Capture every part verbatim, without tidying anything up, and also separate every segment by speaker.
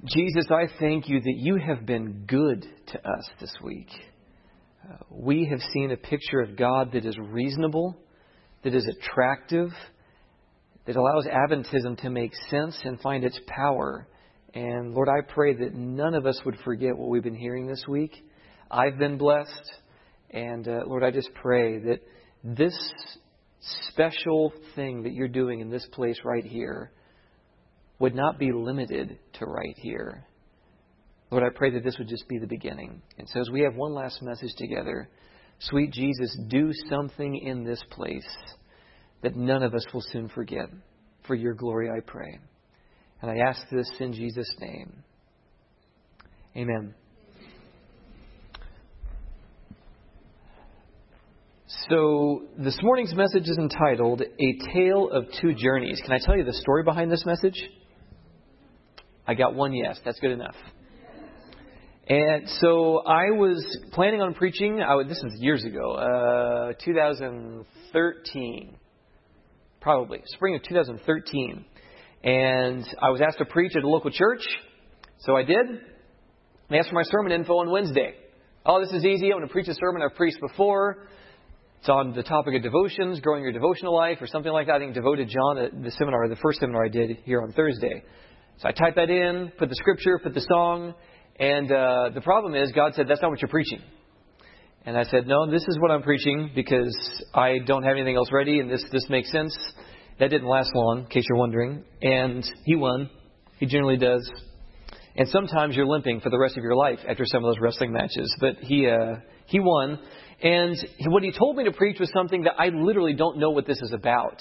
Speaker 1: Jesus, I thank you that you have been good to us this week. Uh, we have seen a picture of God that is reasonable, that is attractive, that allows Adventism to make sense and find its power. And Lord, I pray that none of us would forget what we've been hearing this week. I've been blessed. And uh, Lord, I just pray that this special thing that you're doing in this place right here would not be limited to right here. Lord, I pray that this would just be the beginning. And so as we have one last message together, sweet Jesus, do something in this place that none of us will soon forget. For your glory, I pray. And I ask this in Jesus' name. Amen. So this morning's message is entitled, A Tale of Two Journeys. Can I tell you the story behind this message? I got one yes. That's good enough. And so I was planning on preaching. I would, this was years ago, uh, two thousand thirteen, probably spring of two thousand thirteen. And I was asked to preach at a local church. So I did. They asked for my sermon info on Wednesday. Oh, this is easy. I'm going to preach a sermon I've preached before. It's on the topic of devotions, growing your devotional life, or something like that. I think Devoted John at the seminar, the first seminar I did here on Thursday. So I typed that in, put the scripture, put the song. And uh, the problem is, God said, that's not what you're preaching. And I said, no, this is what I'm preaching because I don't have anything else ready. And this, this makes sense. That didn't last long, in case you're wondering. And he won. He generally does. And sometimes you're limping for the rest of your life after some of those wrestling matches. But he uh, he won. And what he told me to preach was something that I literally don't know what this is about.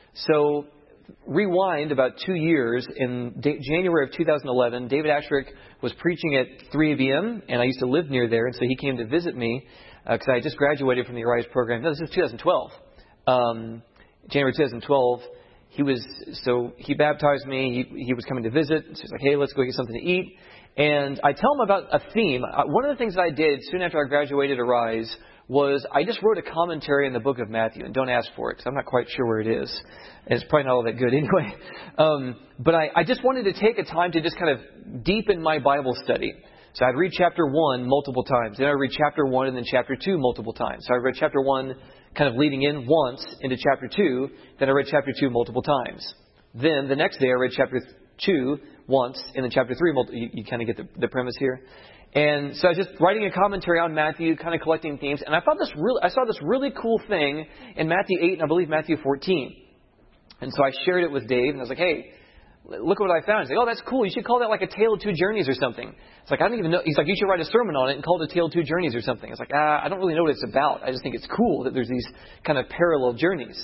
Speaker 1: So rewind about two years. In January of two thousand eleven, David Asherick was preaching at three A B M, and I used to live near there. And so he came to visit me because uh, I had just graduated from the Arise program. No, this is two thousand twelve. Um, January two thousand twelve. He was so he baptized me. He, he was coming to visit. So he's like, hey, let's go get something to eat. And I tell him about a theme. Uh, one of the things that I did soon after I graduated Arise was I just wrote a commentary in the book of Matthew. And don't ask for it because I'm not quite sure where it is. And it's probably not all that good anyway. Um, but I, I just wanted to take a time to just kind of deepen my Bible study. So I'd read chapter one multiple times. Then I'd read chapter one and then chapter two multiple times. So I read chapter one kind of leading in once into chapter two. Then I read chapter two multiple times. Then the next day I read chapter two once and then chapter three. You, you kind of get the, the premise here. And so I was just writing a commentary on Matthew, kind of collecting themes. And I thought this really, I saw this really cool thing in Matthew eight and I believe Matthew fourteen. And so I shared it with Dave and I was like, hey, look what I found. He's like, oh, that's cool. You should call that like a tale of two journeys or something. It's like, I don't even know. He's like, you should write a sermon on it and call it a tale of two journeys or something. It's like, ah, I don't really know what it's about. I just think it's cool that there's these kind of parallel journeys.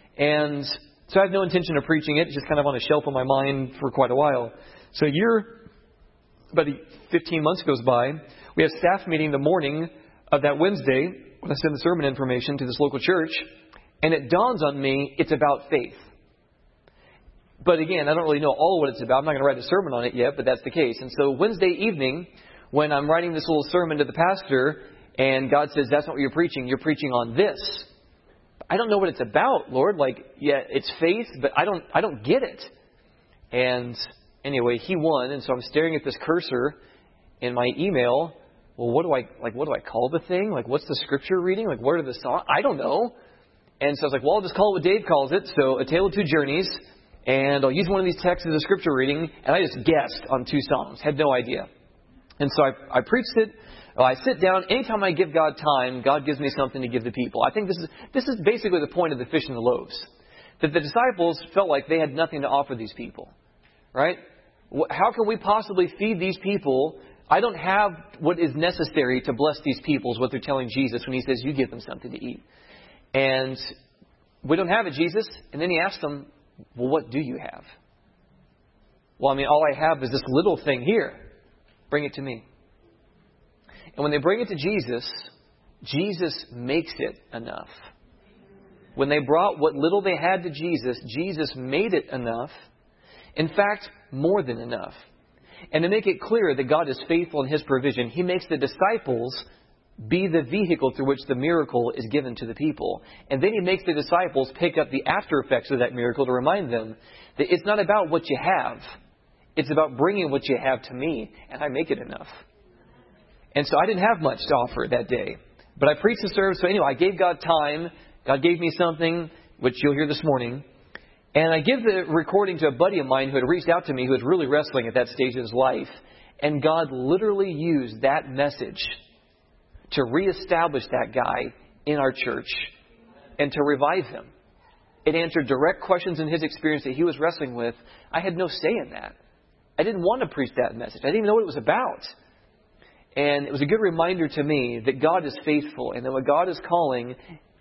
Speaker 1: And so I have no intention of preaching it. It's just kind of on a shelf in my mind for quite a while. So a year, about fifteen months goes by. We have staff meeting the morning of that Wednesday when I send the sermon information to this local church. And it dawns on me, it's about faith. But again, I don't really know all of what it's about. I'm not going to write a sermon on it yet, but that's the case. And so Wednesday evening, when I'm writing this little sermon to the pastor, and God says, that's not what you're preaching. You're preaching on this. I don't know what it's about, Lord. Like, yeah, it's faith, but I don't, I don't get it. And anyway, he won. And so I'm staring at this cursor in my email. Well, what do I, like, what do I call the thing? Like, what's the scripture reading? Like, what are the songs? I don't know. And so I was like, well, I'll just call it what Dave calls it. So A Tale of Two Journeys. And I'll use one of these texts as a scripture reading. And I just guessed on two songs. Had no idea. And so I, I preached it. Well, I sit down. Anytime I give God time, God gives me something to give the people. I think this is this is basically the point of the fish and the loaves. That the disciples felt like they had nothing to offer these people. Right? How can we possibly feed these people? I don't have what is necessary to bless these people is what they're telling Jesus when he says, you give them something to eat. And we don't have it, Jesus. And then he asks them, well, what do you have? Well, I mean, all I have is this little thing here. Bring it to me. And when they bring it to Jesus, Jesus makes it enough. When they brought what little they had to Jesus, Jesus made it enough. In fact, more than enough. And to make it clear that God is faithful in his provision, he makes the disciples be the vehicle through which the miracle is given to the people. And then he makes the disciples pick up the after effects of that miracle to remind them that it's not about what you have. It's about bringing what you have to me, and I make it enough. And so I didn't have much to offer that day. But I preached the service. So anyway, I gave God time. God gave me something, which you'll hear this morning. And I give the recording to a buddy of mine who had reached out to me, who was really wrestling at that stage in his life. And God literally used that message to reestablish that guy in our church and to revive him. It answered direct questions in his experience that he was wrestling with. I had no say in that. I didn't want to preach that message. I didn't even know what it was about. And it was a good reminder to me that God is faithful and that what God is calling,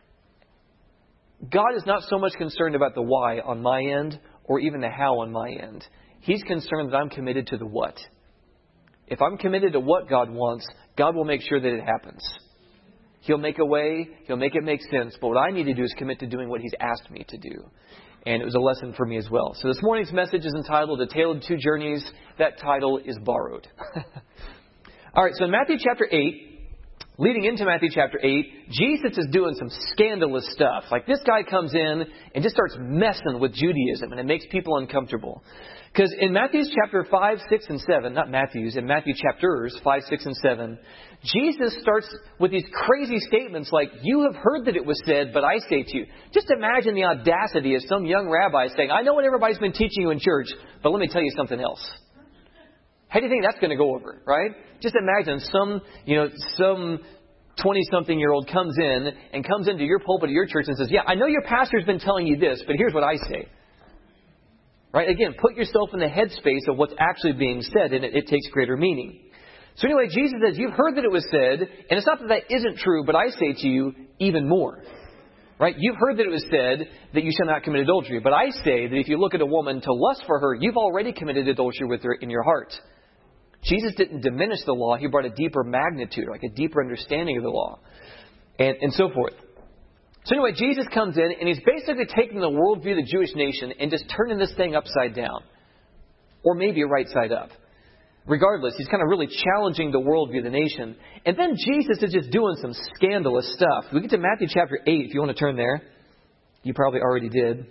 Speaker 1: God is not so much concerned about the why on my end or even the how on my end. He's concerned that I'm committed to the what. If I'm committed to what God wants, God will make sure that it happens. He'll make a way. He'll make it make sense. But what I need to do is commit to doing what He's asked me to do. And it was a lesson for me as well. So this morning's message is entitled A Tale of Two Journeys. That title is borrowed. All right, so in Matthew chapter eight, leading into Matthew chapter eight, Jesus is doing some scandalous stuff. Like this guy comes in and just starts messing with Judaism, and it makes people uncomfortable. Because in Matthew's chapter five, six, and seven, not Matthew's, in Matthew chapters five, six, and seven, Jesus starts with these crazy statements like, you have heard that it was said, but I say to you. Just imagine the audacity of some young rabbi saying, I know what everybody's been teaching you in church, but let me tell you something else. How do you think that's going to go over, right? Just imagine some, you know, some twenty-something-year-old comes in and comes into your pulpit of your church and says, yeah, I know your pastor's been telling you this, but here's what I say. Right? Again, put yourself in the headspace of what's actually being said, and it, it takes greater meaning. So anyway, Jesus says, you've heard that it was said, and it's not that that isn't true, but I say to you even more. Right? You've heard that it was said that you shall not commit adultery, but I say that if you look at a woman to lust for her, you've already committed adultery with her in your heart. Jesus didn't diminish the law. He brought a deeper magnitude, like a deeper understanding of the law, and, and so forth. So anyway, Jesus comes in, and he's basically taking the worldview of the Jewish nation and just turning this thing upside down. Or maybe right side up. Regardless, he's kind of really challenging the worldview of the nation. And then Jesus is just doing some scandalous stuff. We get to Matthew chapter eight, if you want to turn there. You probably already did.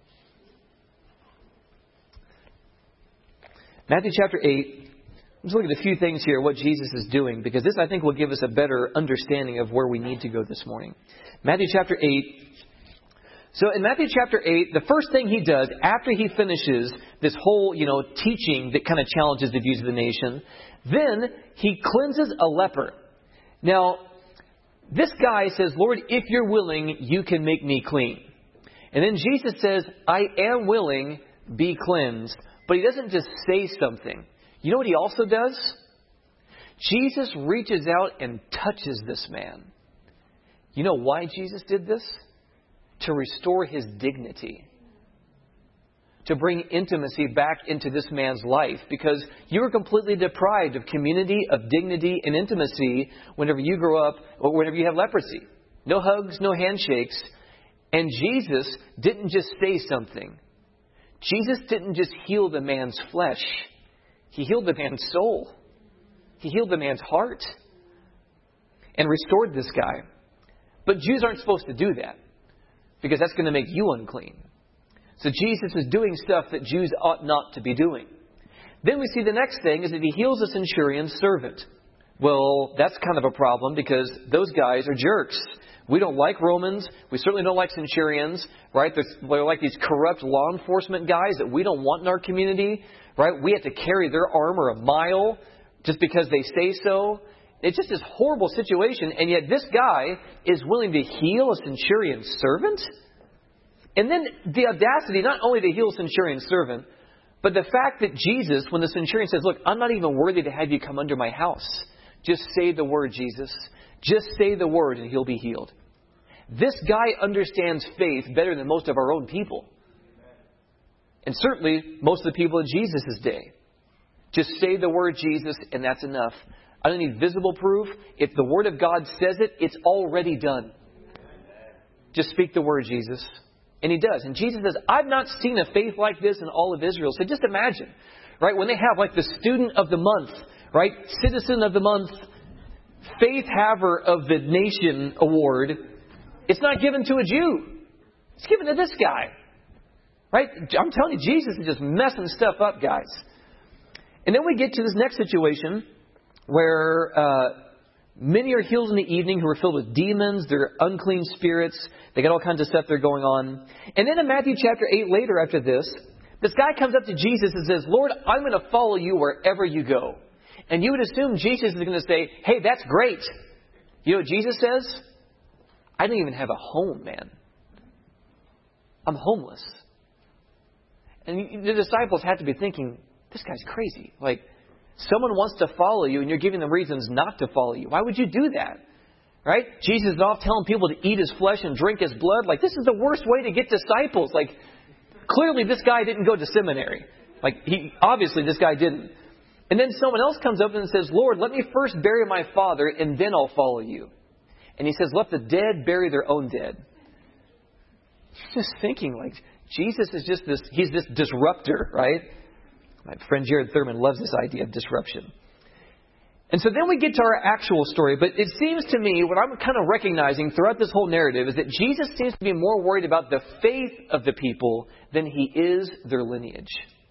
Speaker 1: Matthew chapter eight. Let's look at a few things here, what Jesus is doing, because this, I think, will give us a better understanding of where we need to go this morning. Matthew chapter eight. So in Matthew chapter eight, the first thing he does after he finishes this whole, you know, teaching that kind of challenges the views of the nation, then he cleanses a leper. Now, this guy says, Lord, if you're willing, you can make me clean. And then Jesus says, I am willing, be cleansed. But he doesn't just say something. You know what he also does? Jesus reaches out and touches this man. You know why Jesus did this? To restore his dignity. To bring intimacy back into this man's life. Because you were completely deprived of community, of dignity, and intimacy whenever you grow up or whenever you have leprosy. No hugs, no handshakes. And Jesus didn't just say something. Jesus didn't just heal the man's flesh. He healed the man's soul. He healed the man's heart. And restored this guy. But Jews aren't supposed to do that. Because that's going to make you unclean. So Jesus is doing stuff that Jews ought not to be doing. Then we see the next thing is that he heals a centurion's servant. Well, that's kind of a problem because those guys are jerks. We don't like Romans. We certainly don't like centurions, right? They're, they're like these corrupt law enforcement guys that we don't want in our community, right? We have to carry their armor a mile just because they say so. It's just this horrible situation, and yet this guy is willing to heal a centurion's servant? And then the audacity, not only to heal a centurion's servant, but the fact that Jesus, when the centurion says, look, I'm not even worthy to have you come under my house. Just say the word, Jesus. Just say the word and he'll be healed. This guy understands faith better than most of our own people. And certainly most of the people in Jesus' day. Just say the word, Jesus, and that's enough. I don't need visible proof. If the Word of God says it, it's already done. Just speak the word, Jesus. And he does. And Jesus says, I've not seen a faith like this in all of Israel. So just imagine, right, when they have like the student of the month, right, citizen of the month, faith haver of the nation award, it's not given to a Jew. It's given to this guy. Right? I'm telling you, Jesus is just messing stuff up, guys. And then we get to this next situation where uh, many are healed in the evening who are filled with demons. They're unclean spirits. They got all kinds of stuff there going on. And then in Matthew chapter eight, later after this, this guy comes up to Jesus and says, Lord, I'm going to follow you wherever you go. And you would assume Jesus is going to say, hey, that's great. You know what Jesus says? I don't even have a home, man. I'm homeless. And the disciples had to be thinking, this guy's crazy. Like, someone wants to follow you and you're giving them reasons not to follow you. Why would you do that? Right? Jesus is off telling people to eat his flesh and drink his blood. Like, this is the worst way to get disciples. Like, clearly this guy didn't go to seminary. Like, he obviously this guy didn't. And then someone else comes up and says, Lord, let me first bury my father and then I'll follow you. And he says, let the dead bury their own dead. Just thinking like Jesus is just this, he's this disruptor, right? My friend Jared Thurman loves this idea of disruption. And so then we get to our actual story. But it seems to me, what I'm kind of recognizing throughout this whole narrative is that Jesus seems to be more worried about the faith of the people than he is their lineage.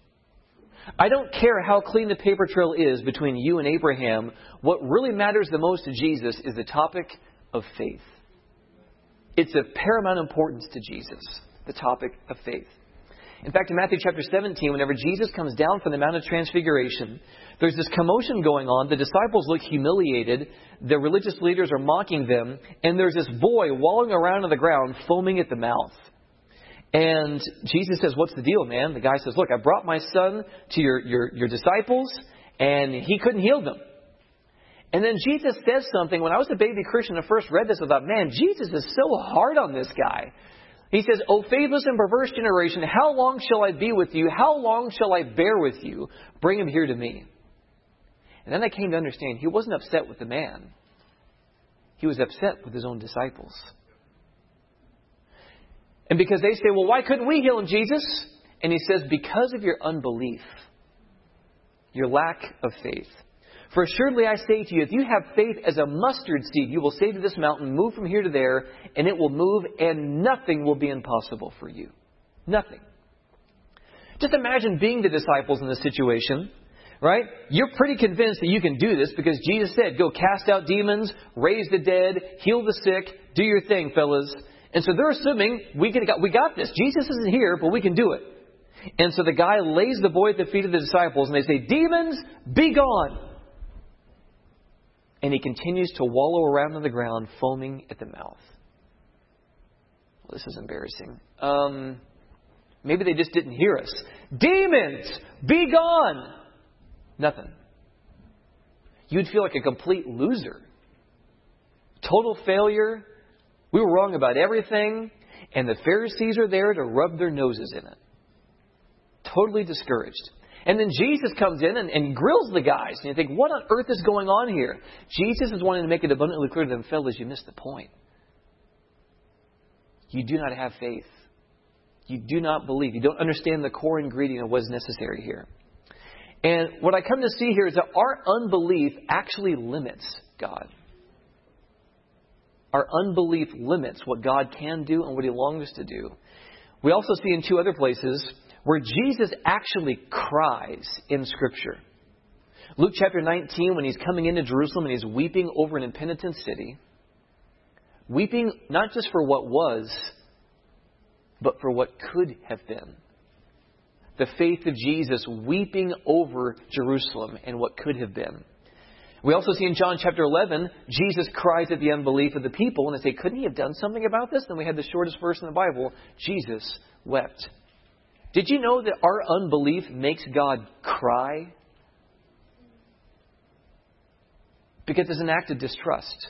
Speaker 1: I don't care how clean the paper trail is between you and Abraham. What really matters the most to Jesus is the topic of faith. It's of paramount importance to Jesus, the topic of faith. In fact, in Matthew chapter seventeen, whenever Jesus comes down from the Mount of Transfiguration, there's this commotion going on. The disciples look humiliated. The religious leaders are mocking them. And there's this boy wallowing around on the ground, foaming at the mouth. And Jesus says, what's the deal, man? The guy says, look, I brought my son to your, your, your disciples, and he couldn't heal them. And then Jesus says something. When I was a baby Christian and first read this, I thought, man, Jesus is so hard on this guy. He says, O faithless and perverse generation, how long shall I be with you? How long shall I bear with you? Bring him here to me. And then I came to understand he wasn't upset with the man. He was upset with his own disciples. And because they say, well, why couldn't we heal him, Jesus? And he says, because of your unbelief, your lack of faith. For assuredly I say to you, if you have faith as a mustard seed, you will say to this mountain, move from here to there, and it will move, and nothing will be impossible for you. Nothing. Just imagine being the disciples in this situation, right? You're pretty convinced that you can do this because Jesus said, go cast out demons, raise the dead, heal the sick, do your thing, fellas. And so they're assuming we can, we got this. Jesus isn't here, but we can do it. And so the guy lays the boy at the feet of the disciples, and they say, demons, be gone. And he continues to wallow around on the ground, foaming at the mouth. Well, this is embarrassing. Um, maybe they just didn't hear us. Demons, be gone. Nothing. You'd feel like a complete loser. Total failure. We were wrong about everything. And the Pharisees are there to rub their noses in it. Totally discouraged. And then Jesus comes in and, and grills the guys. And you think, what on earth is going on here? Jesus is wanting to make it abundantly clear to them, fellas, you missed the point. You do not have faith. You do not believe. You don't understand the core ingredient of what is necessary here. And what I come to see here is that our unbelief actually limits God. Our unbelief limits what God can do and what He longs to do. We also see in two other places where Jesus actually cries in Scripture. Luke chapter nineteen, when He's coming into Jerusalem and He's weeping over an impenitent city. Weeping not just for what was, but for what could have been. The faith of Jesus weeping over Jerusalem and what could have been. We also see in John chapter eleven, Jesus cries at the unbelief of the people. And they say, couldn't He have done something about this? Then we had the shortest verse in the Bible. Jesus wept. Did you know that our unbelief makes God cry? Because it's an act of distrust.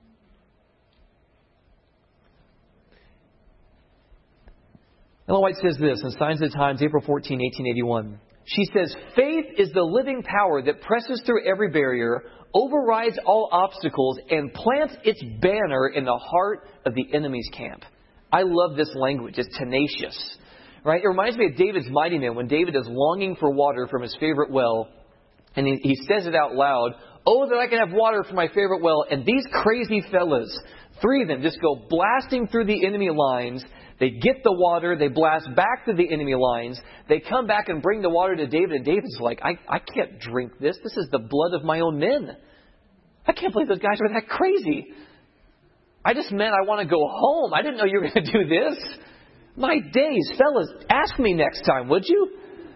Speaker 1: Ellen White says this in Signs of the Times, April fourteenth, eighteen eighty-one. She says, faith is the living power that presses through every barrier, overrides all obstacles, and plants its banner in the heart of the enemy's camp. I love this language. It's tenacious. Right? It reminds me of David's mighty men when David is longing for water from his favorite well. And he, he says it out loud. Oh, that I can have water from my favorite well. And these crazy fellas, three of them, just go blasting through the enemy lines. They get the water. They blast back to the enemy lines. They come back and bring the water to David. And David's like, I, I can't drink this. This is the blood of my own men. I can't believe those guys are that crazy. I just meant I want to go home. I didn't know you were going to do this. My days, fellas, ask me next time, would you?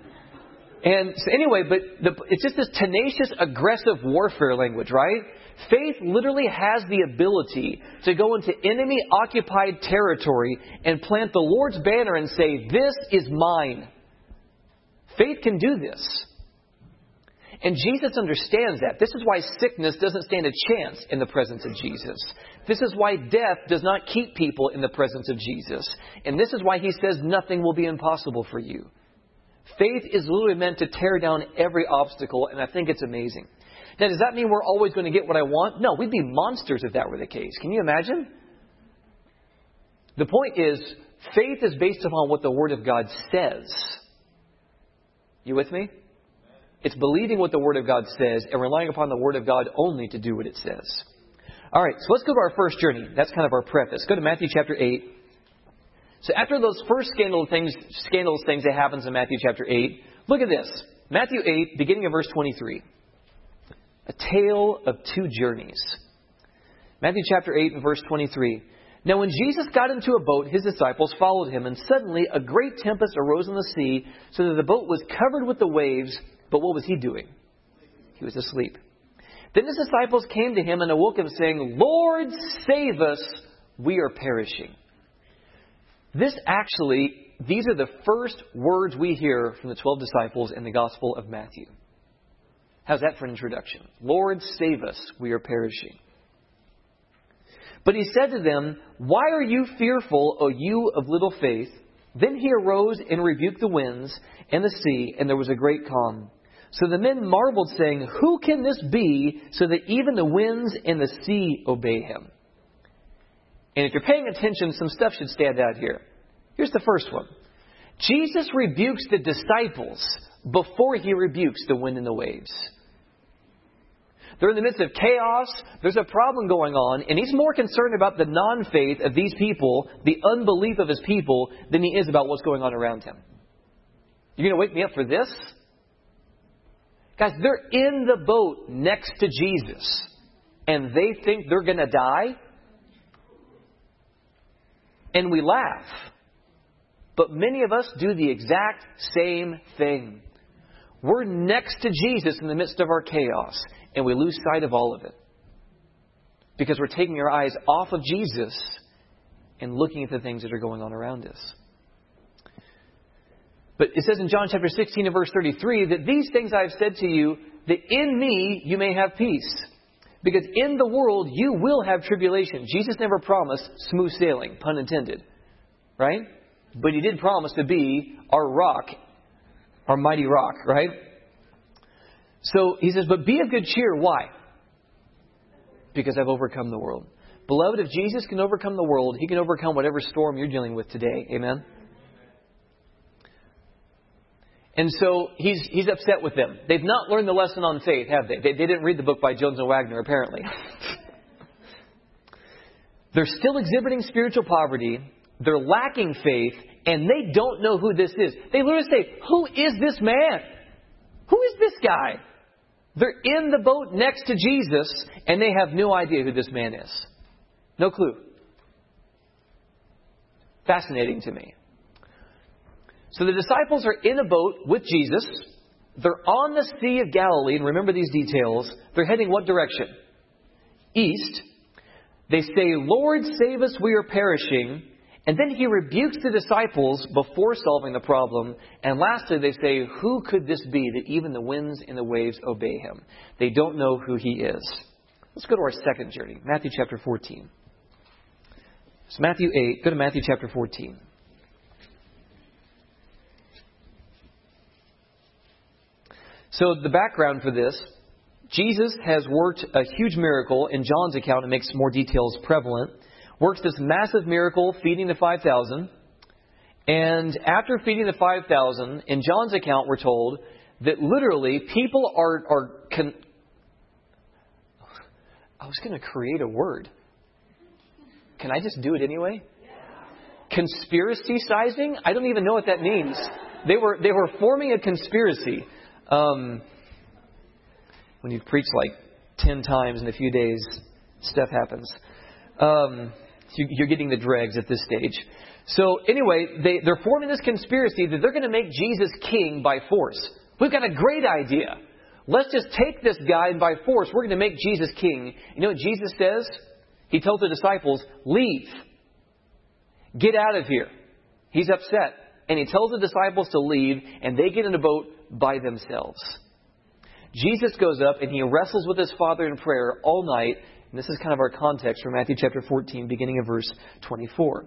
Speaker 1: And so anyway, but the, it's just this tenacious, aggressive warfare language, right? Faith literally has the ability to go into enemy-occupied territory and plant the Lord's banner and say, this is mine. Faith can do this. And Jesus understands that. This is why sickness doesn't stand a chance in the presence of Jesus. This is why death does not keep people in the presence of Jesus. And this is why He says nothing will be impossible for you. Faith is literally meant to tear down every obstacle, and I think it's amazing. Now, does that mean we're always going to get what I want? No, we'd be monsters if that were the case. Can you imagine? The point is, faith is based upon what the Word of God says. You with me? It's believing what the Word of God says and relying upon the Word of God only to do what it says. All right, so let's go to our first journey. That's kind of our preface. Go to Matthew chapter eight. So after those first scandalous things, scandalous things that happens in Matthew chapter eight, look at this. Matthew eight, beginning of verse twenty-three. A tale of two journeys. Matthew chapter eight and verse twenty-three. Now when Jesus got into a boat, His disciples followed Him, and suddenly a great tempest arose in the sea, so that the boat was covered with the waves. But what was He doing? He was asleep. Then His disciples came to Him and awoke Him, saying, Lord, save us, we are perishing. This actually, these are the first words we hear from the twelve disciples in the Gospel of Matthew. How's that for an introduction? Lord, save us, we are perishing. But He said to them, why are you fearful, O you of little faith? Then He arose and rebuked the winds and the sea, and there was a great calm. So the men marveled, saying, who can this be, so that even the winds and the sea obey Him? And if you're paying attention, some stuff should stand out here. Here's the first one. Jesus rebukes the disciples before He rebukes the wind and the waves. They're in the midst of chaos. There's a problem going on. And He's more concerned about the non-faith of these people, the unbelief of His people, than He is about what's going on around Him. You're going to wake me up for this? Guys, they're in the boat next to Jesus. And they think they're going to die. And we laugh. But many of us do the exact same thing. We're next to Jesus in the midst of our chaos. And we lose sight of all of it. Because we're taking our eyes off of Jesus and looking at the things that are going on around us. But it says in John chapter sixteen and verse thirty-three that these things I have said to you, that in me you may have peace. Because in the world you will have tribulation. Jesus never promised smooth sailing, pun intended. Right? But He did promise to be our rock, our mighty rock, right? So He says, but be of good cheer. Why? Because I've overcome the world. Beloved, if Jesus can overcome the world, He can overcome whatever storm you're dealing with today. Amen? And so he's he's upset with them. They've not learned the lesson on faith, have they? They, they didn't read the book by Jones and Wagner, apparently. They're still exhibiting spiritual poverty. They're lacking faith. And they don't know who this is. They literally say, who is this man? Who is this guy? They're in the boat next to Jesus. And they have no idea who this man is. No clue. Fascinating to me. So the disciples are in a boat with Jesus. They're on the Sea of Galilee. And remember these details. They're heading what direction? East. They say, Lord, save us, we are perishing. And then He rebukes the disciples before solving the problem. And lastly, they say, who could this be that even the winds and the waves obey Him? They don't know who He is. Let's go to our second journey. Matthew chapter fourteen. It's Matthew eight. Go to Matthew chapter fourteen. So the background for this, Jesus has worked a huge miracle. In John's account, it makes more details prevalent. Works this massive miracle, feeding the five thousand. And after feeding the five thousand, in John's account, we're told that literally people are... are con- I was going to create a word. Can I just do it anyway? conspiracy sizing. I don't even know what that means. They were they were forming a conspiracy. Um, when you preach like ten times in a few days, stuff happens. Um, you, you're getting the dregs at this stage. So anyway, they, they're forming this conspiracy that they're going to make Jesus king by force. We've got a great idea. Let's just take this guy and by force, we're going to make Jesus king. You know what Jesus says? He tells the disciples, leave. Get out of here. He's upset. And he tells the disciples to leave, and they get in a boat by themselves. Jesus goes up and he wrestles with his Father in prayer all night. And this is kind of our context for Matthew chapter fourteen, beginning of verse twenty-four.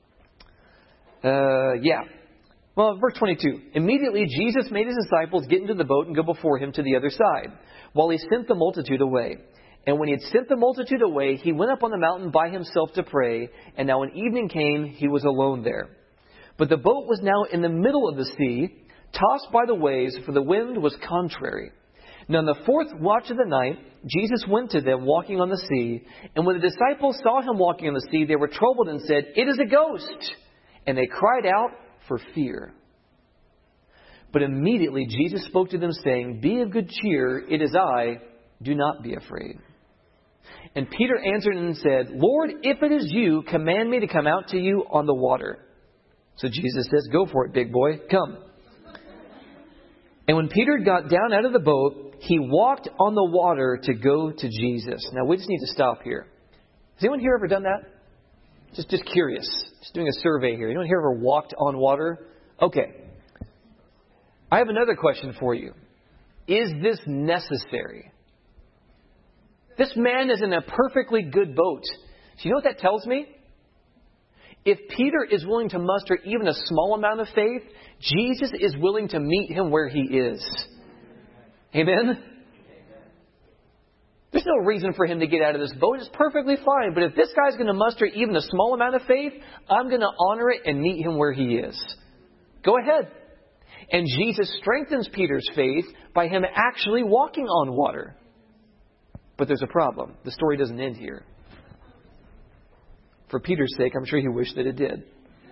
Speaker 1: Uh, yeah. Well, verse twenty-two. Immediately Jesus made his disciples get into the boat and go before him to the other side, while he sent the multitude away. And when he had sent the multitude away, he went up on the mountain by himself to pray. And now when evening came, he was alone there. But the boat was now in the middle of the sea, tossed by the waves, for the wind was contrary. Now in the fourth watch of the night, Jesus went to them walking on the sea. And when the disciples saw him walking on the sea, they were troubled and said, "It is a ghost!" And they cried out for fear. But immediately Jesus spoke to them, saying, "Be of good cheer, it is I, do not be afraid." And Peter answered and said, "Lord, if it is you, command me to come out to you on the water." So Jesus says, "Go for it, big boy, come." And when Peter got down out of the boat, he walked on the water to go to Jesus. Now we just need to stop here. Has anyone here ever done that? Just, just curious. Just doing a survey here. Anyone here ever walked on water? Okay. I have another question for you. Is this necessary? This man is in a perfectly good boat. So you know what that tells me? If Peter is willing to muster even a small amount of faith, Jesus is willing to meet him where he is. Amen? There's no reason for him to get out of this boat. It's perfectly fine. But if this guy's going to muster even a small amount of faith, I'm going to honor it and meet him where he is. Go ahead. And Jesus strengthens Peter's faith by him actually walking on water. But there's a problem. The story doesn't end here. For Peter's sake, I'm sure he wished that it did.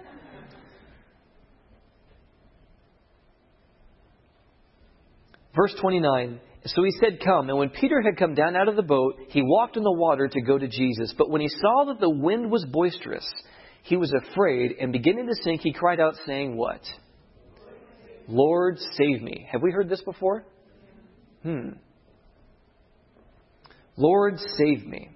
Speaker 1: Verse twenty-nine. So he said, "Come." And when Peter had come down out of the boat, he walked on the water to go to Jesus. But when he saw that the wind was boisterous, he was afraid, and beginning to sink, he cried out, saying, what? "Lord, save me." Have we heard this before? Hmm. "Lord, save me."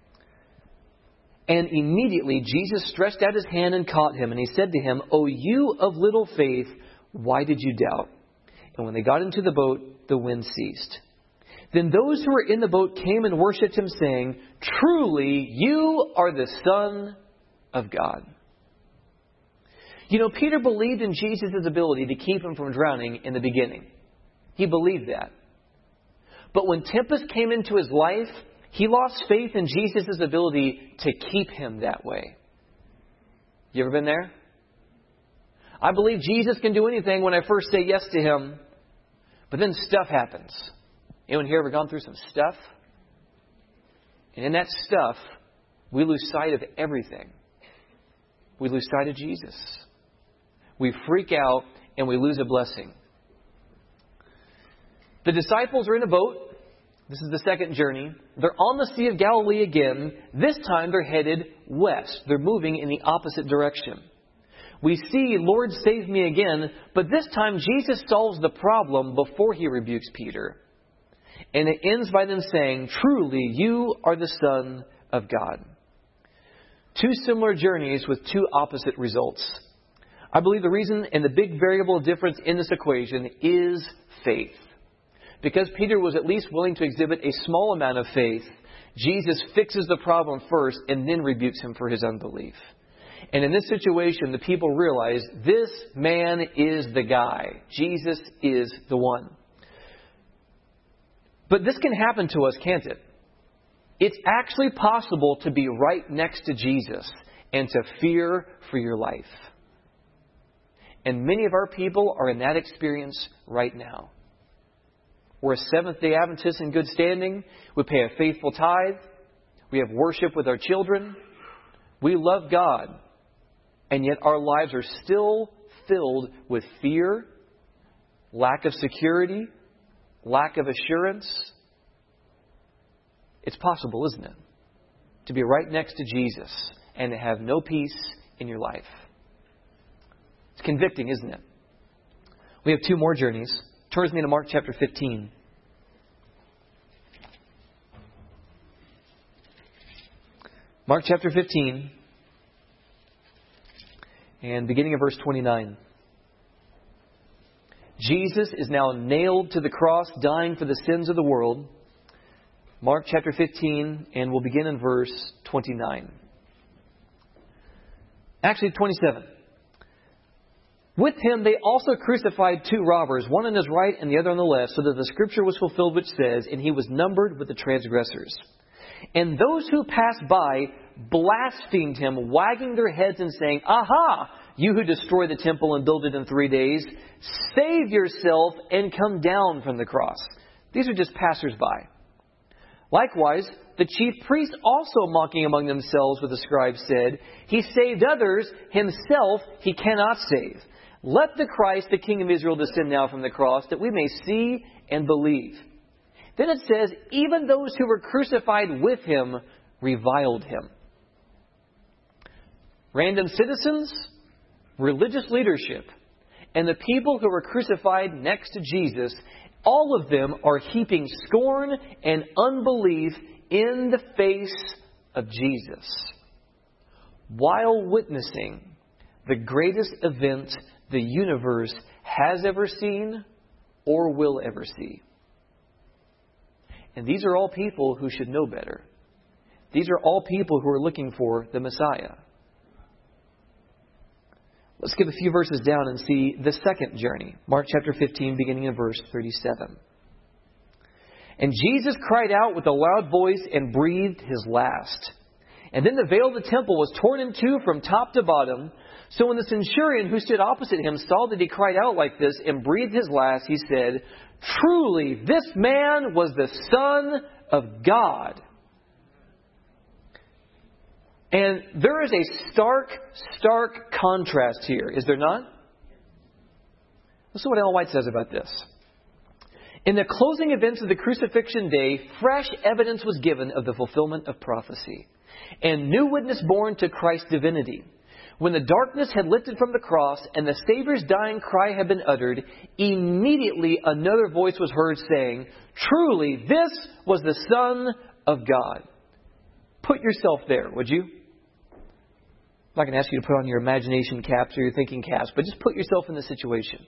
Speaker 1: And immediately Jesus stretched out his hand and caught him. And he said to him, "O you of little faith, why did you doubt?" And when they got into the boat, the wind ceased. Then those who were in the boat came and worshipped him, saying, "Truly, you are the Son of God." You know, Peter believed in Jesus' ability to keep him from drowning in the beginning. He believed that. But when tempest came into his life, he lost faith in Jesus' ability to keep him that way. You ever been there? I believe Jesus can do anything when I first say yes to him. But then stuff happens. Anyone here ever gone through some stuff? And in that stuff, we lose sight of everything. We lose sight of Jesus. We freak out and we lose a blessing. The disciples are in a boat. This is the second journey. They're on the Sea of Galilee again. This time they're headed west. They're moving in the opposite direction. We see, "Lord, save me" again, but this time Jesus solves the problem before he rebukes Peter. And it ends by them saying, "Truly, you are the Son of God." Two similar journeys with two opposite results. I believe the reason and the big variable difference in this equation is faith. Because Peter was at least willing to exhibit a small amount of faith, Jesus fixes the problem first and then rebukes him for his unbelief. And in this situation, the people realize this man is the guy. Jesus is the one. But this can happen to us, can't it? It's actually possible to be right next to Jesus and to fear for your life. And many of our people are in that experience right now. We're a Seventh-day Adventist in good standing. We pay a faithful tithe. We have worship with our children. We love God. And yet our lives are still filled with fear, lack of security, lack of assurance. It's possible, isn't it? To be right next to Jesus and to have no peace in your life. It's convicting, isn't it? We have two more journeys. Turn with me to Mark chapter fifteen. Mark chapter fifteen. And beginning of verse twenty-nine. Jesus is now nailed to the cross, dying for the sins of the world. Mark chapter fifteen, and we'll begin in verse twenty-nine. Actually, twenty-seven. With him they also crucified two robbers, one on his right and the other on the left, so that the scripture was fulfilled which says, and he was numbered with the transgressors. And those who passed by blasphemed him, wagging their heads and saying, Aha! You who destroy the temple and build it in three days, save yourself and come down from the cross. These are just passers-by. Likewise, the chief priests also mocking among themselves with the scribes said, He saved others, himself he cannot save. Let the Christ, the King of Israel, descend now from the cross, that we may see and believe. Then it says, even those who were crucified with him reviled him. Random citizens, religious leadership, and the people who were crucified next to Jesus, all of them are heaping scorn and unbelief in the face of Jesus, while witnessing the greatest event the universe has ever seen or will ever see. And these are all people who should know better. These are all people who are looking for the Messiah. Let's skip a few verses down and see the second journey. Mark chapter fifteen, beginning in verse thirty-seven. And Jesus cried out with a loud voice and breathed his last. And then the veil of the temple was torn in two from top to bottom. So when the centurion who stood opposite him saw that he cried out like this and breathed his last, he said, Truly, this man was the Son of God. And there is a stark, stark contrast here, is there not? Listen to what Ellen White says about this. In the closing events of the crucifixion day, fresh evidence was given of the fulfillment of prophecy, and new witness borne to Christ's divinity. When the darkness had lifted from the cross and the Savior's dying cry had been uttered, immediately another voice was heard saying, Truly, this was the Son of God. Put yourself there, would you? I'm not going to ask you to put on your imagination caps or your thinking caps, but just put yourself in the situation.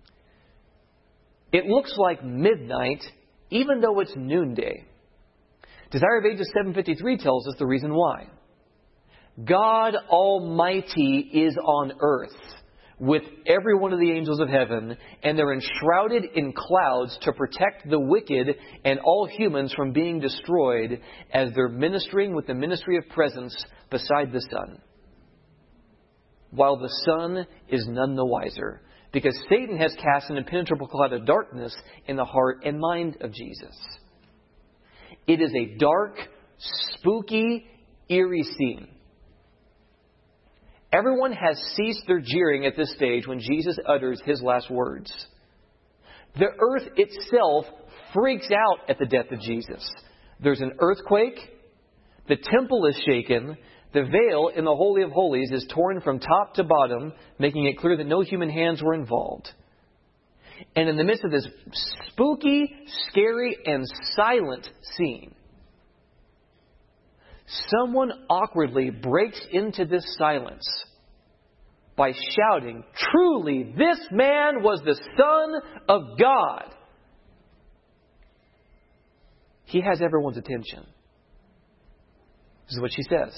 Speaker 1: It looks like midnight, even though it's noonday. Desire of Ages seven fifty-three tells us the reason why. God Almighty is on earth with every one of the angels of heaven, and they're enshrouded in clouds to protect the wicked and all humans from being destroyed as they're ministering with the ministry of presence beside the sun. While the sun is none the wiser, because Satan has cast an impenetrable cloud of darkness in the heart and mind of Jesus. It is a dark, spooky, eerie scene. Everyone has ceased their jeering at this stage when Jesus utters his last words. The earth itself freaks out at the death of Jesus. There's an earthquake. The temple is shaken. The veil in the Holy of Holies is torn from top to bottom, making it clear that no human hands were involved. And in the midst of this spooky, scary, and silent scene, someone awkwardly breaks into this silence by shouting, Truly, this man was the Son of God. He has everyone's attention. This is what she says.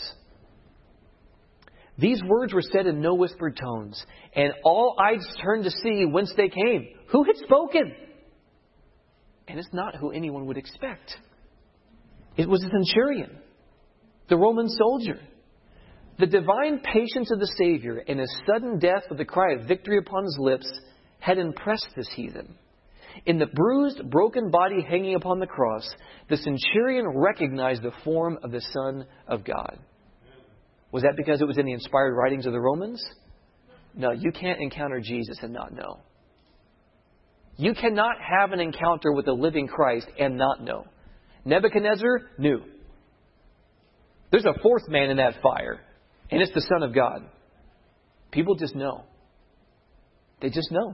Speaker 1: These words were said in no whispered tones, and all eyes turned to see whence they came. Who had spoken? And it's not who anyone would expect. It was a centurion, the Roman soldier. The divine patience of the Savior and his sudden death with the cry of victory upon his lips had impressed this heathen. In the bruised, broken body hanging upon the cross, the centurion recognized the form of the Son of God. Was that because it was in the inspired writings of the Romans? No, you can't encounter Jesus and not know. You cannot have an encounter with the living Christ and not know. Nebuchadnezzar knew. There's a fourth man in that fire, and it's the Son of God. People just know. They just know.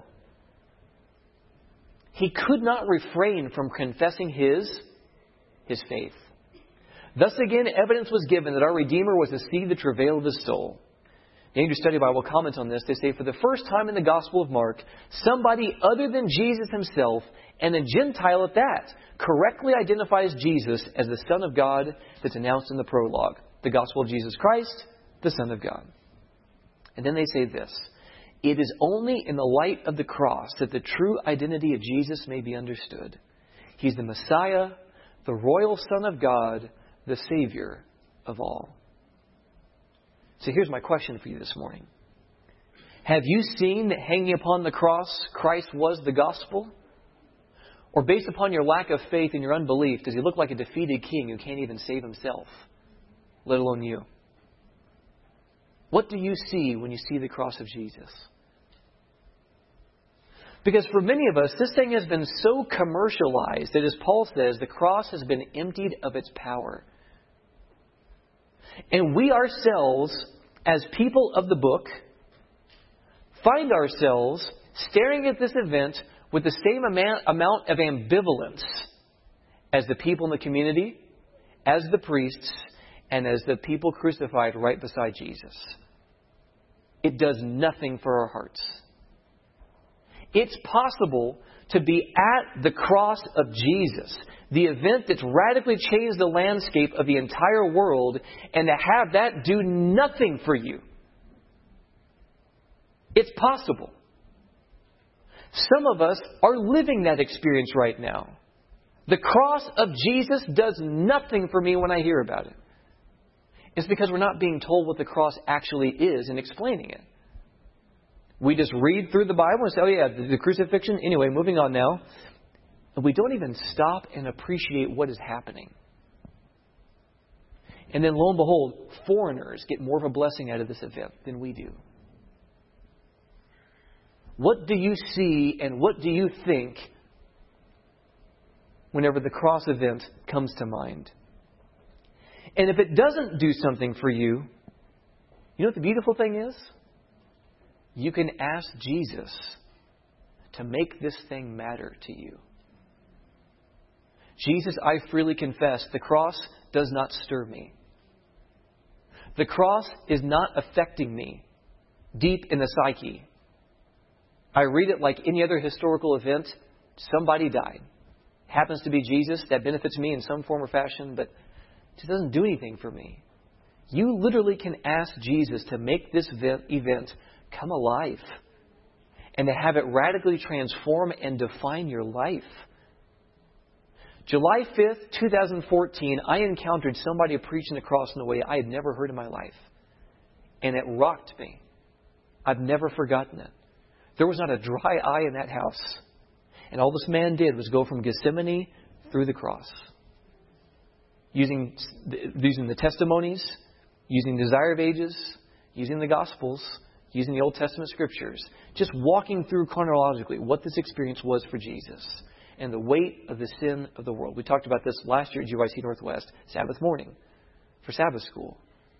Speaker 1: He could not refrain from confessing his, his faith. Thus again, evidence was given that our Redeemer was to see the travail of his soul. The Andrew Study Bible comments on this. They say, for the first time in the Gospel of Mark, somebody other than Jesus himself, and a Gentile at that, correctly identifies Jesus as the Son of God that's announced in the prologue. The Gospel of Jesus Christ, the Son of God. And then they say this, it is only in the light of the cross that the true identity of Jesus may be understood. He's the Messiah, the royal Son of God, the Savior of all. So here's my question for you this morning. Have you seen that hanging upon the cross, Christ was the gospel? Or based upon your lack of faith and your unbelief, does he look like a defeated king who can't even save himself, let alone you? What do you see when you see the cross of Jesus? Because for many of us, this thing has been so commercialized that, as Paul says, the cross has been emptied of its power. And we ourselves, as people of the book, find ourselves staring at this event with the same amount, amount of ambivalence as the people in the community, as the priests, and as the people crucified right beside Jesus. It does nothing for our hearts. It's possible to be at the cross of Jesus, the event that's radically changed the landscape of the entire world, and to have that do nothing for you. It's possible. Some of us are living that experience right now. The cross of Jesus does nothing for me when I hear about it. It's because we're not being told what the cross actually is and explaining it. We just read through the Bible and say, oh yeah, the, the crucifixion. Anyway, moving on now. And we don't even stop and appreciate what is happening. And then lo and behold, foreigners get more of a blessing out of this event than we do. What do you see and what do you think whenever the cross event comes to mind? And if it doesn't do something for you, you know what the beautiful thing is? You can ask Jesus to make this thing matter to you. Jesus, I freely confess, the cross does not stir me. The cross is not affecting me deep in the psyche. I read it like any other historical event. Somebody died. Happens to be Jesus. That benefits me in some form or fashion, but it doesn't do anything for me. You literally can ask Jesus to make this event come alive and to have it radically transform and define your life. July fifth, twenty fourteen, I encountered somebody preaching the cross in a way I had never heard in my life. And it rocked me. I've never forgotten it. There was not a dry eye in that house. And all this man did was go from Gethsemane through the cross. Using, using the testimonies, using Desire of Ages, using the Gospels, using the Old Testament Scriptures. Just walking through chronologically what this experience was for Jesus. And the weight of the sin of the world. We talked about this last year at G Y C Northwest, Sabbath morning, for Sabbath school.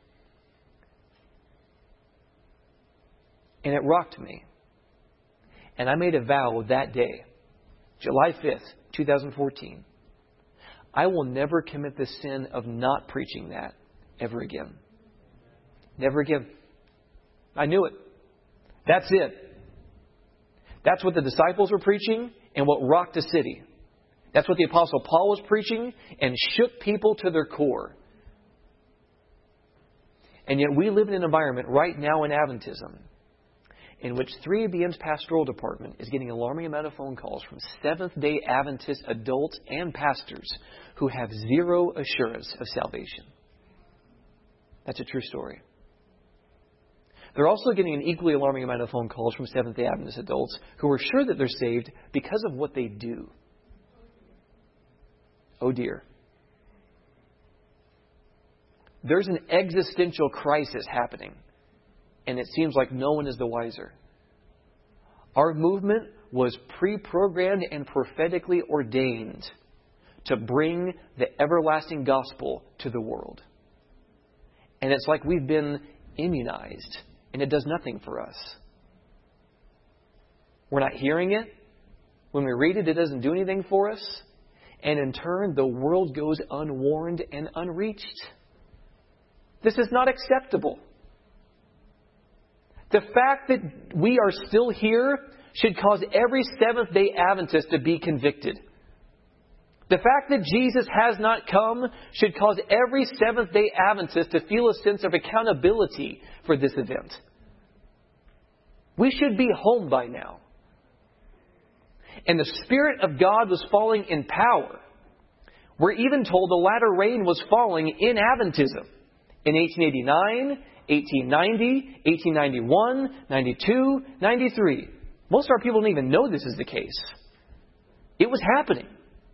Speaker 1: And it rocked me. And I made a vow that day, July fifth, twenty fourteen. I will never commit the sin of not preaching that ever again. Never again. I knew it. That's it. That's what the disciples were preaching and what rocked a city. That's what the Apostle Paul was preaching and shook people to their core. And yet we live in an environment right now in Adventism in which three A B N's pastoral department is getting an alarming amount of phone calls from Seventh-day Adventist adults and pastors who have zero assurance of salvation. That's a true story. They're also getting an equally alarming amount of phone calls from Seventh-day Adventist adults who are sure that they're saved because of what they do. Oh dear. There's an existential crisis happening, and it seems like no one is the wiser. Our movement was pre-programmed and prophetically ordained to bring the everlasting gospel to the world. And it's like we've been immunized, and it does nothing for us. We're not hearing it. When we read it, it doesn't do anything for us. And in turn, the world goes unwarned and unreached. This is not acceptable. The fact that we are still here should cause every Seventh-day Adventist to be convicted. The fact that Jesus has not come should cause every Seventh-day Adventist to feel a sense of accountability for this event. We should be home by now. And the Spirit of God was falling in power. We're even told the latter rain was falling in Adventism. In eighteen eighty-nine, eighteen ninety, eighteen ninety-one, ninety-two, ninety-three. Most of our people don't even know this is the case. It was happening.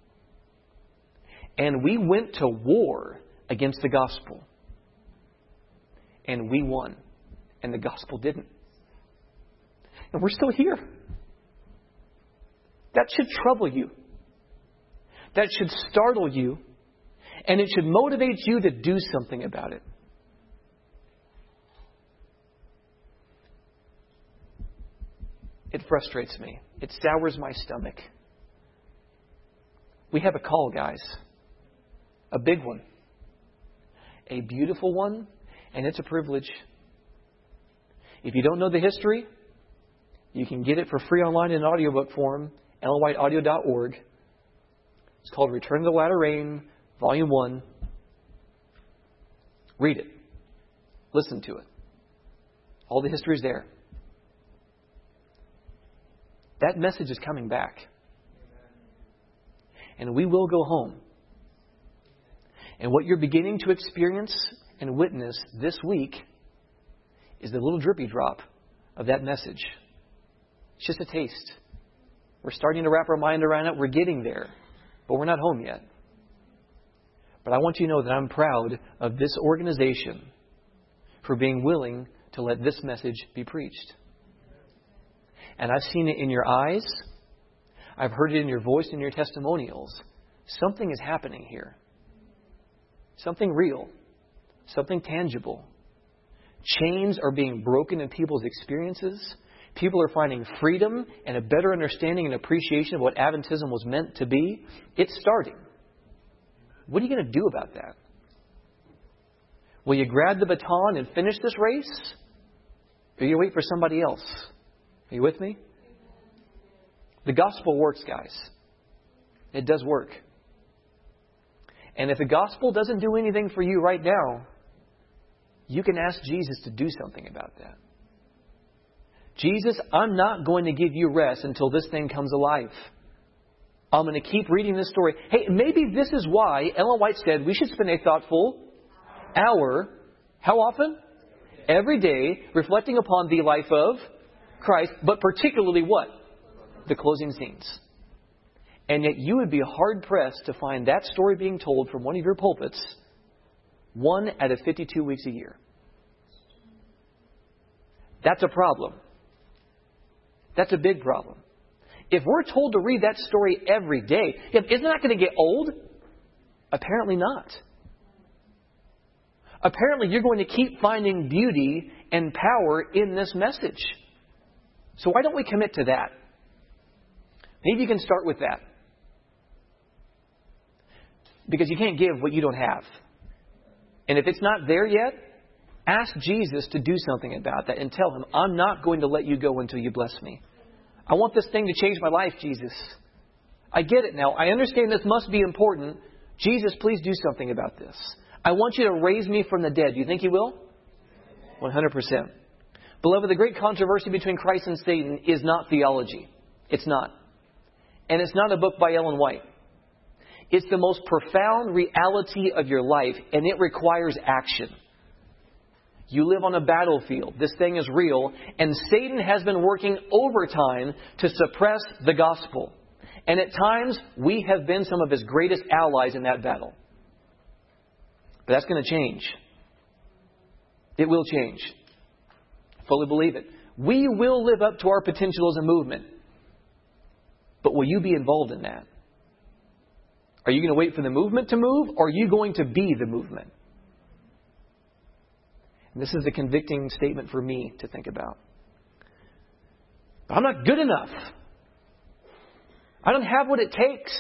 Speaker 1: And we went to war against the gospel. And we won. And the gospel didn't. And we're still here. That should trouble you. That should startle you. And it should motivate you to do something about it. It frustrates me. It sours my stomach. We have a call, guys. A big one. A beautiful one. And it's a privilege. If you don't know the history, you can get it for free online in audiobook form. ellen white audio dot org. It's called Return of the Latter Rain, Volume one. Read it. Listen to it. All the history is there. That message is coming back. And we will go home. And what you're beginning to experience and witness this week is the little drippy drop of that message. It's just a taste. We're starting to wrap our mind around it. We're getting there. But we're not home yet. But I want you to know that I'm proud of this organization for being willing to let this message be preached. And I've seen it in your eyes. I've heard it in your voice and your testimonials. Something is happening here. Something real. Something tangible. Chains are being broken in people's experiences. People are finding freedom and a better understanding and appreciation of what Adventism was meant to be. It's starting. What are you going to do about that? Will you grab the baton and finish this race? Or you wait for somebody else? Are you with me? The gospel works, guys. It does work. And if the gospel doesn't do anything for you right now, you can ask Jesus to do something about that. Jesus, I'm not going to give you rest until this thing comes alive. I'm going to keep reading this story. Hey, maybe this is why Ellen White said we should spend a thoughtful hour. How often? Every day, reflecting upon the life of Christ, but particularly what? The closing scenes. And yet you would be hard-pressed to find that story being told from one of your pulpits one out of fifty-two weeks a year. That's a problem. That's a big problem. If we're told to read that story every day, isn't that going to get old? Apparently not. Apparently you're going to keep finding beauty and power in this message. So why don't we commit to that? Maybe you can start with that. Because you can't give what you don't have. And if it's not there yet, ask Jesus to do something about that and tell Him, I'm not going to let you go until you bless me. I want this thing to change my life, Jesus. I get it now. I understand this must be important. Jesus, please do something about this. I want you to raise me from the dead. Do you think He will? one hundred percent. Beloved, the great controversy between Christ and Satan is not theology. It's not. And it's not a book by Ellen White. It's the most profound reality of your life, and it requires action. You live on a battlefield. This thing is real. And Satan has been working overtime to suppress the gospel. And at times, we have been some of his greatest allies in that battle. But that's going to change. It will change. Fully believe it. We will live up to our potential as a movement. But will you be involved in that? Are you going to wait for the movement to move, or are you going to be the movement? And this is a convicting statement for me to think about. I'm not good enough. I don't have what it takes.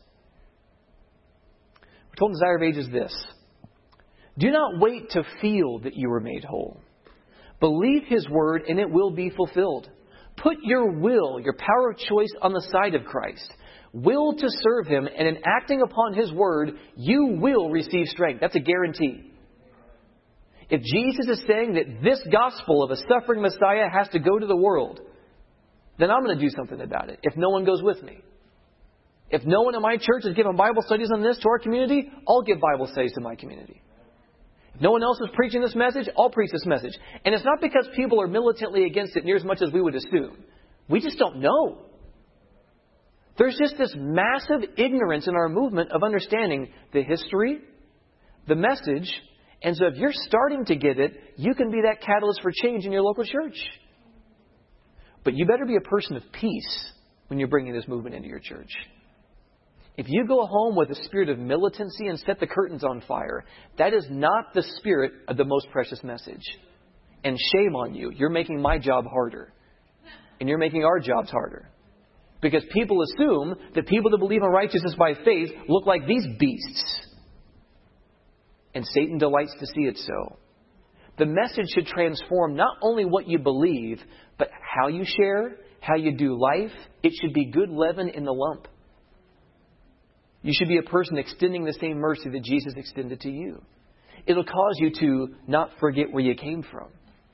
Speaker 1: We're told in Desire of Ages this. Do not wait to feel that you were made whole. Believe His word and it will be fulfilled. Put your will, your power of choice on the side of Christ. Will to serve Him, and in acting upon His word, you will receive strength. That's a guarantee. If Jesus is saying that this gospel of a suffering Messiah has to go to the world, then I'm going to do something about it if no one goes with me. If no one in my church is giving Bible studies on this to our community, I'll give Bible studies to my community. If no one else is preaching this message, I'll preach this message. And it's not because people are militantly against it near as much as we would assume. We just don't know. There's just this massive ignorance in our movement of understanding the history, the message. And so if you're starting to get it, you can be that catalyst for change in your local church. But you better be a person of peace when you're bringing this movement into your church. If you go home with a spirit of militancy and set the curtains on fire, that is not the spirit of the most precious message. And shame on you. You're making my job harder. And you're making our jobs harder. Because people assume that people that believe in righteousness by faith look like these beasts. And Satan delights to see it so. The message should transform not only what you believe, but how you share, how you do life. It should be good leaven in the lump. You should be a person extending the same mercy that Jesus extended to you. It'll cause you to not forget where you came from.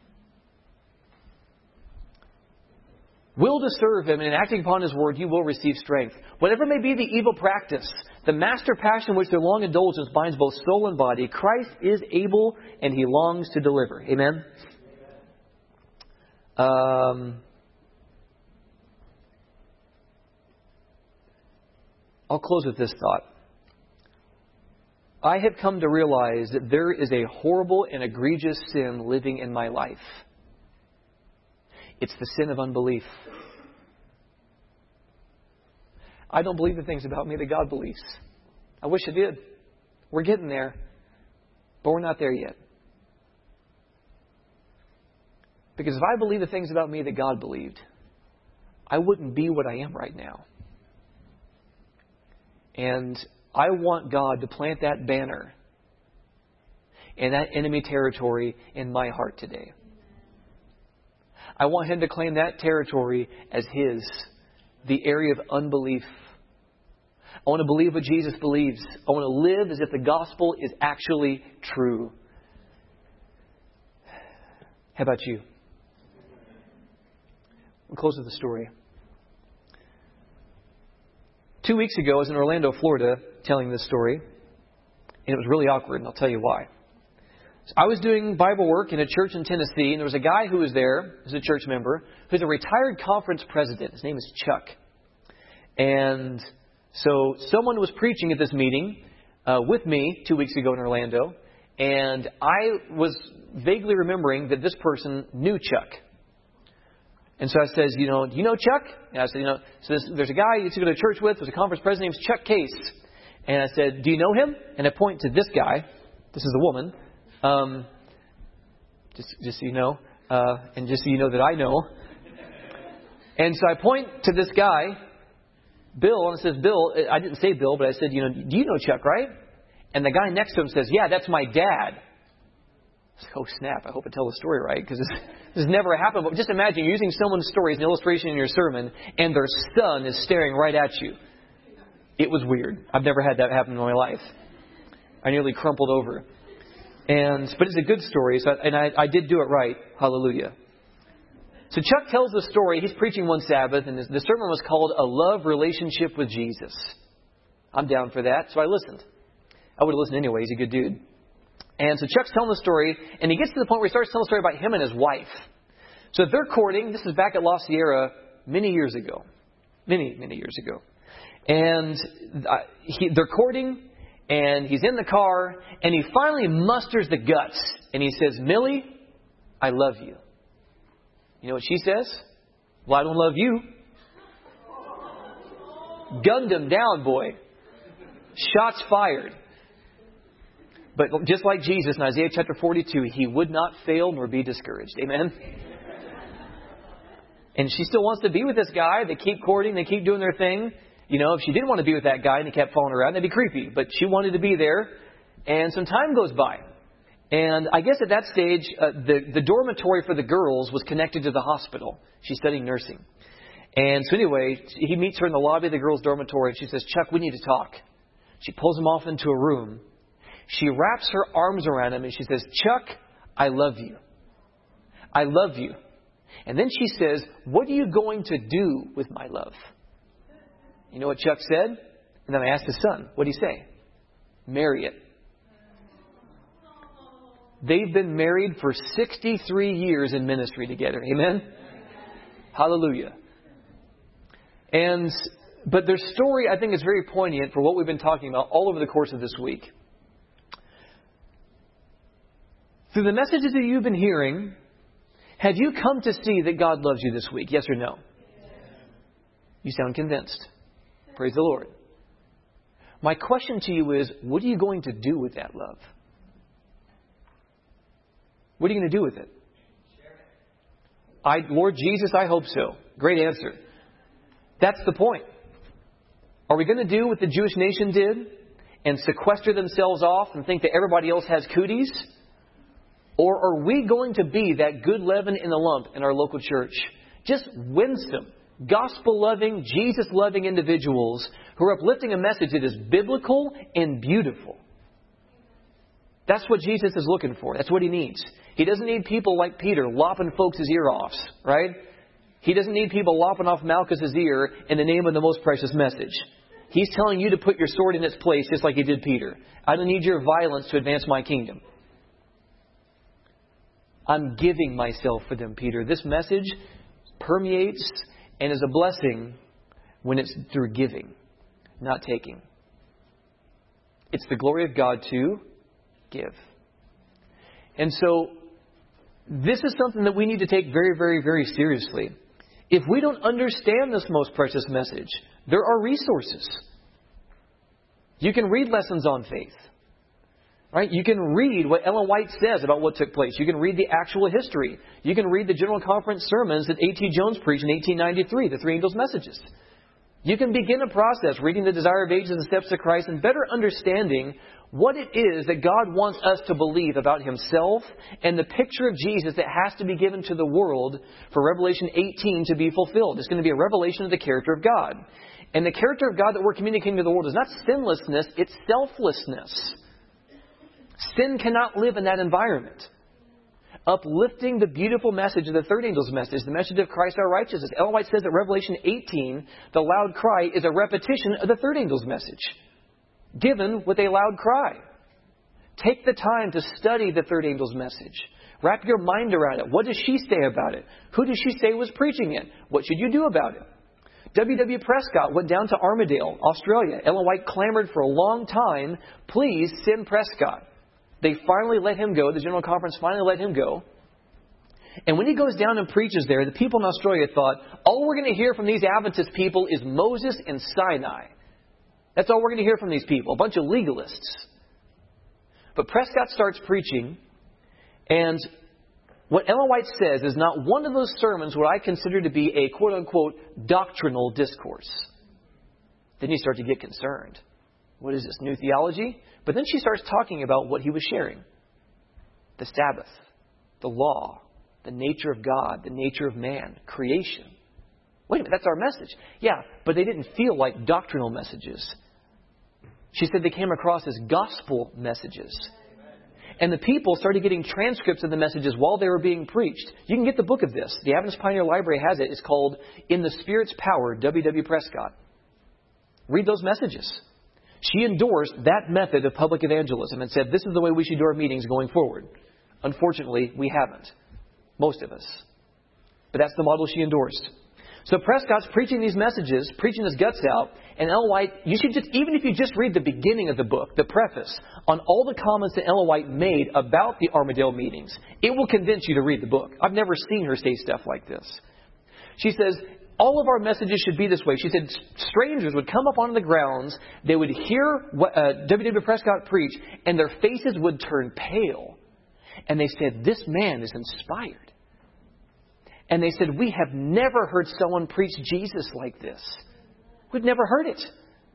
Speaker 1: Will to serve Him, and in acting upon His word, you will receive strength. Whatever may be the evil practice, the master passion which their long indulgence binds both soul and body, Christ is able and He longs to deliver. Amen? Um, I'll close with this thought. I have come to realize that there is a horrible and egregious sin living in my life. It's the sin of unbelief. I don't believe the things about me that God believes. I wish I did. We're getting there, but we're not there yet. Because if I believe the things about me that God believed, I wouldn't be what I am right now. And I want God to plant that banner in that enemy territory in my heart today. I want Him to claim that territory as His, the area of unbelief. I want to believe what Jesus believes. I want to live as if the gospel is actually true. How about you? We'll close with a story. Two weeks ago, I was in Orlando, Florida, telling this story. And it was really awkward, and I'll tell you why. So I was doing Bible work in a church in Tennessee, and there was a guy who was there, who's a church member, who's a retired conference president. His name is Chuck. And so someone was preaching at this meeting uh, with me two weeks ago in Orlando, and I was vaguely remembering that this person knew Chuck. And so I says, you know, do you know Chuck? And I said, you know, so there's, there's a guy you used to go to church with. There's a conference president named Chuck Case. And I said, do you know him? And I point to this guy. This is the woman. Um, just, just so you know, uh, and just so you know that I know. And so I point to this guy, Bill, and it says, Bill, I didn't say Bill, but I said, you know, do you know Chuck, right? And the guy next to him says, yeah, that's my dad. Oh, snap. I hope I tell the story right, because this, this has never happened. But just imagine using someone's story as an illustration in your sermon, and their son is staring right at you. It was weird. I've never had that happen in my life. I nearly crumpled over. And But it's a good story, so, and I, I did do it right. Hallelujah. So Chuck tells the story. He's preaching one Sabbath, and the sermon was called A Love Relationship with Jesus. I'm down for that, so I listened. I would have listened anyway. He's a good dude. And so Chuck's telling the story, and he gets to the point where he starts telling the story about him and his wife. So they're courting. This is back at La Sierra many years ago. Many, many years ago. And uh, he, they're courting, And he's in the car, and he finally musters the guts. And he says, Millie, I love you. You know what she says? Well, I don't love you. Gunned him down, boy. Shots fired. But just like Jesus in Isaiah chapter forty-two, he would not fail nor be discouraged. Amen? And she still wants to be with this guy. They keep courting. They keep doing their thing. You know, if she didn't want to be with that guy and he kept following her around, that'd be creepy. But she wanted to be there. And some time goes by. And I guess at that stage, uh, the, the dormitory for the girls was connected to the hospital. She's studying nursing. And so anyway, he meets her in the lobby of the girls' dormitory. And she says, Chuck, we need to talk. She pulls him off into a room. She wraps her arms around him and she says, Chuck, I love you. I love you. And then she says, what are you going to do with my love? You know what Chuck said? And then I asked his son, what did he say? Marry it. They've been married for sixty-three years in ministry together. Amen? Hallelujah. And, but their story, I think, is very poignant for what we've been talking about all over the course of this week. Through the messages that you've been hearing, have you come to see that God loves you this week? Yes or no? You sound convinced. Praise the Lord. My question to you is, what are you going to do with that love? What are you going to do with it? I, Lord Jesus, I hope so. Great answer. That's the point. Are we going to do what the Jewish nation did and sequester themselves off and think that everybody else has cooties? Or are we going to be that good leaven in the lump in our local church? Just winsome, gospel-loving, Jesus-loving individuals who are uplifting a message that is biblical and beautiful. That's what Jesus is looking for. That's what He needs. He doesn't need people like Peter lopping folks' ear offs, right? He doesn't need people lopping off Malchus' ear in the name of the most precious message. He's telling you to put your sword in its place just like He did Peter. I don't need your violence to advance my kingdom. I'm giving myself for them, Peter. This message permeates and is a blessing when it's through giving, not taking. It's the glory of God to give. And so this is something that we need to take very, very, very seriously. If we don't understand this most precious message, there are resources. You can read lessons on faith. Right? You can read what Ellen White says about what took place. You can read the actual history. You can read the General Conference sermons that A T Jones preached in eighteen ninety-three, the Three Angels' Messages. You can begin a process reading the Desire of Ages and Steps to Christ and better understanding what it is that God wants us to believe about Himself and the picture of Jesus that has to be given to the world for Revelation eighteen to be fulfilled. It's going to be a revelation of the character of God. And the character of God that we're communicating to the world is not sinlessness, it's selflessness. Sin cannot live in that environment. Uplifting the beautiful message of the third angel's message, the message of Christ our righteousness. Ellen White says that Revelation eighteen, the loud cry, is a repetition of the third angel's message, given with a loud cry. Take the time to study the third angel's message. Wrap your mind around it. What does she say about it? Who does she say was preaching it? What should you do about it? W W Prescott went down to Armadale, Australia. Ellen White clamored for a long time, please send Prescott. They finally let him go. The General Conference finally let him go. And when he goes down and preaches there, the people in Australia thought, all we're going to hear from these Adventist people is Moses and Sinai. That's all we're going to hear from these people, a bunch of legalists. But Prescott starts preaching, and what Ellen White says is not one of those sermons what I consider to be a quote-unquote doctrinal discourse. Then you start to get concerned. What is this, new theology? But then she starts talking about what he was sharing. The Sabbath, the law, the nature of God, the nature of man, creation. Wait a minute, that's our message. Yeah, but they didn't feel like doctrinal messages. She said they came across as gospel messages. And the people started getting transcripts of the messages while they were being preached. You can get the book of this. The Adventist Pioneer Library has it. It's called In the Spirit's Power, W W Prescott. Read those messages. She endorsed that method of public evangelism and said, this is the way we should do our meetings going forward. Unfortunately, we haven't. Most of us. But that's the model she endorsed. So Prescott's preaching these messages, preaching his guts out, and Ellen White, you should just, even if you just read the beginning of the book, the preface, on all the comments that Ellen White made about the Armadale meetings, it will convince you to read the book. I've never seen her say stuff like this. She says, all of our messages should be this way. She said, strangers would come up onto the grounds, they would hear what, uh, W W Prescott preach, and their faces would turn pale. And they said, this man is inspired. And they said, we have never heard someone preach Jesus like this. We've never heard it.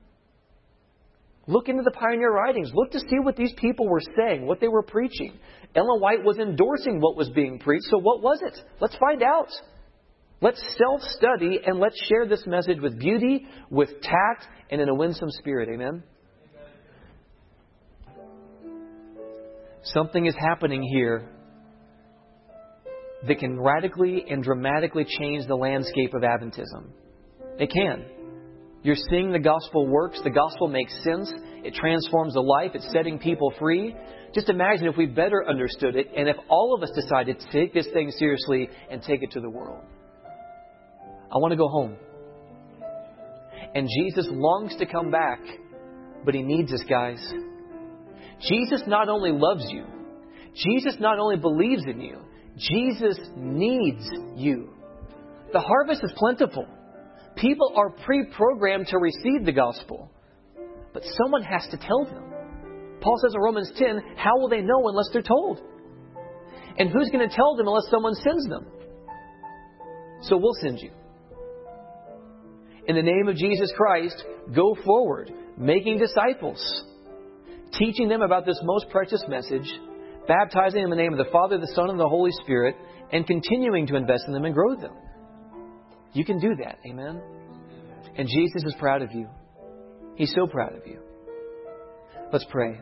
Speaker 1: Look into the pioneer writings. Look to see what these people were saying, what they were preaching. Ellen White was endorsing what was being preached. So what was it? Let's find out. Let's self-study and let's share this message with beauty, with tact, and in a winsome spirit. Amen? Something is happening here that can radically and dramatically change the landscape of Adventism. It can. You're seeing the gospel works. The gospel makes sense. It transforms a life. It's setting people free. Just imagine if we better understood it and if all of us decided to take this thing seriously and take it to the world. I want to go home. And Jesus longs to come back, but He needs us, guys. Jesus not only loves you, Jesus not only believes in you, Jesus needs you. The harvest is plentiful. People are pre-programmed to receive the gospel. But someone has to tell them. Paul says in Romans ten, how will they know unless they're told? And who's going to tell them unless someone sends them? So we'll send you. In the name of Jesus Christ, go forward, making disciples, teaching them about this most precious message, baptizing them in the name of the Father, the Son, and the Holy Spirit, and continuing to invest in them and grow them. You can do that. Amen? And Jesus is proud of you. He's so proud of you. Let's pray.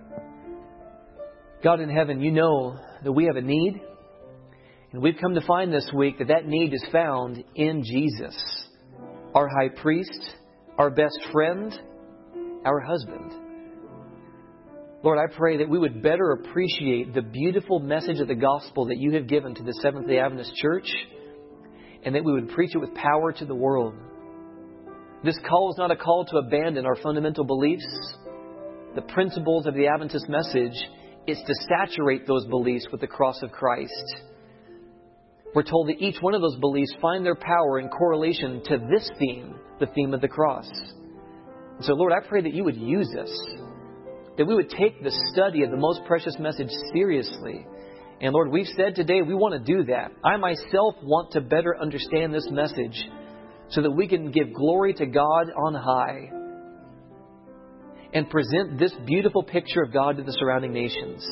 Speaker 1: God in heaven, you know that we have a need. And we've come to find this week that that need is found in Jesus, our high priest, our best friend, our husband. Lord, I pray that we would better appreciate the beautiful message of the gospel that you have given to the Seventh-day Adventist Church, and that we would preach it with power to the world. This call is not a call to abandon our fundamental beliefs. The principles of the Adventist message is to saturate those beliefs with the cross of Christ. We're told that each one of those beliefs find their power in correlation to this theme, the theme of the cross. So, Lord, I pray that you would use us, that we would take the study of the most precious message seriously. And Lord, we've said today we want to do that. I myself want to better understand this message so that we can give glory to God on high and present this beautiful picture of God to the surrounding nations.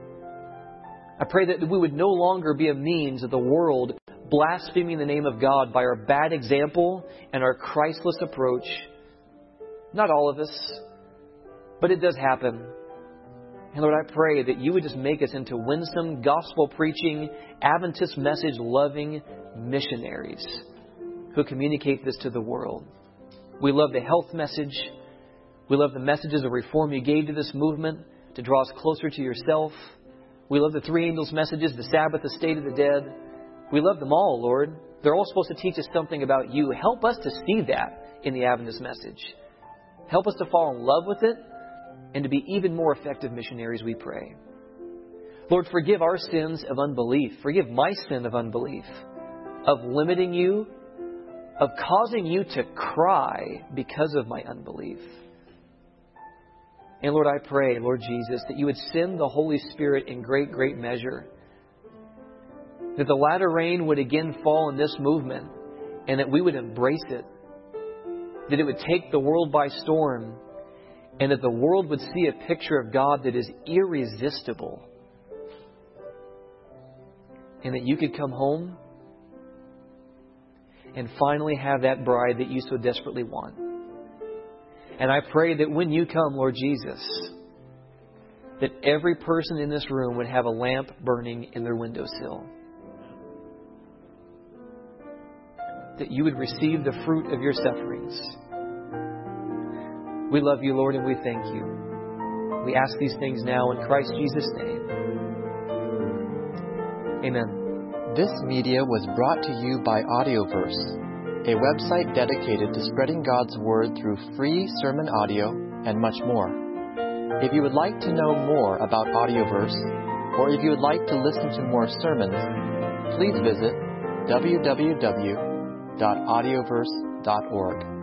Speaker 1: I pray that we would no longer be a means of the world blaspheming the name of God by our bad example and our Christless approach. Not all of us, but it does happen. And Lord, I pray that you would just make us into winsome, gospel-preaching, Adventist message-loving missionaries who communicate this to the world. We love the health message. We love the messages of reform you gave to this movement to draw us closer to yourself. We love the three angels' messages, the Sabbath, the state of the dead. We love them all, Lord. They're all supposed to teach us something about you. Help us to see that in the Adventist message. Help us to fall in love with it and to be even more effective missionaries, we pray. Lord, forgive our sins of unbelief. Forgive my sin of unbelief, of limiting you, of causing you to cry because of my unbelief. And Lord, I pray, Lord Jesus, that you would send the Holy Spirit in great, great measure. That the latter rain would again fall in this movement and that we would embrace it. That it would take the world by storm and that the world would see a picture of God that is irresistible. And that you could come home and finally have that bride that you so desperately want. And I pray that when you come, Lord Jesus, that every person in this room would have a lamp burning in their windowsill. That you would receive the fruit of your sufferings. We love you, Lord, and we thank you. We ask these things now in Christ Jesus' name. Amen.
Speaker 2: This media was brought to you by Audioverse, a website dedicated to spreading God's Word through free sermon audio and much more. If you would like to know more about Audioverse, or if you would like to listen to more sermons, please visit w w w dot audioverse dot org.